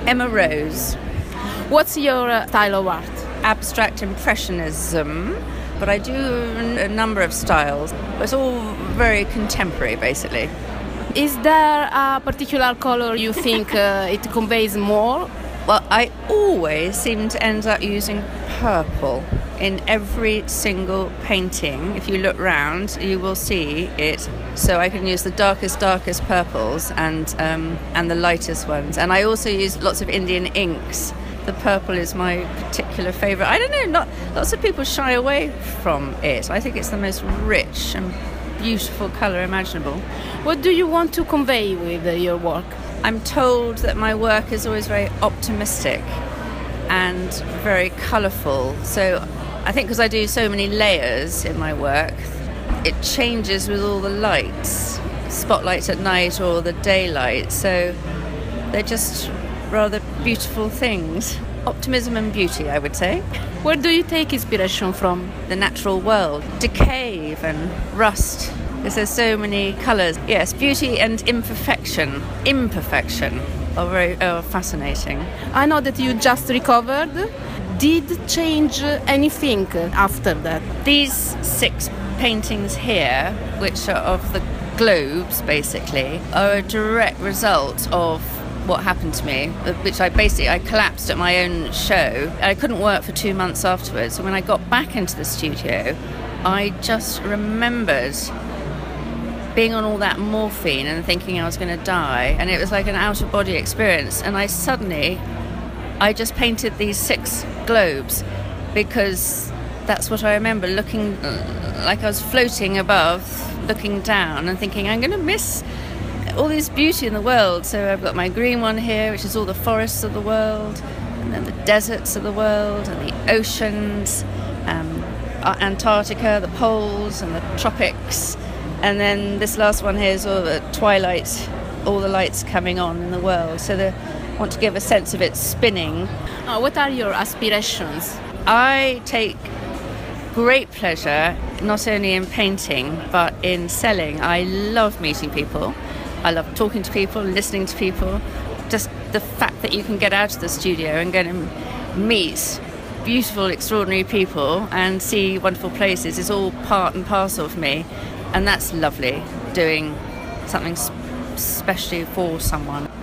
Emma Rose. What's your style of art? Abstract Impressionism, but I do a number of styles. It's all very contemporary, basically. Is there a particular color you think it conveys more? Well, I always seem to end up using purple in every single painting. If you look round, you will see it. So I can use the darkest purples and the lightest ones. And I also use lots of Indian inks. The purple is my particular favourite. I don't know, lots of people shy away from it. I think it's the most rich and beautiful colour imaginable. What do you want to convey with your work? I'm told that my work is always very optimistic and very colourful. So I think because I do so many layers in my work, it changes with all the lights, spotlights at night or the daylight. So they're just rather beautiful things. Optimism and beauty, I would say. Where do you take inspiration from? The natural world, decay and rust, because there's so many colours. Yes, beauty and imperfection are very fascinating. I know that you just recovered. Did change anything after that? These 6 paintings here, which are of the globes basically, are a direct result of what happened to me, which I collapsed at my own show. I couldn't work for 2 months afterwards. So when I got back into the studio, I just remembered being on all that morphine and thinking I was going to die. And it was like an out-of-body experience. And I just painted these 6 globes because that's what I remember, looking like I was floating above, looking down and thinking, I'm going to miss all this beauty in the world. So I've got my green one here, which is all the forests of the world, and then the deserts of the world, and the oceans, Antarctica, the poles, and the tropics. And then this last one here is all the twilight, all the lights coming on in the world. So I want to give a sense of it spinning. What are your aspirations? I take great pleasure not only in painting but in selling. I love meeting people. I love talking to people, listening to people. Just the fact that you can get out of the studio and go and meet beautiful, extraordinary people and see wonderful places is all part and parcel for me. And that's lovely, doing something specially for someone.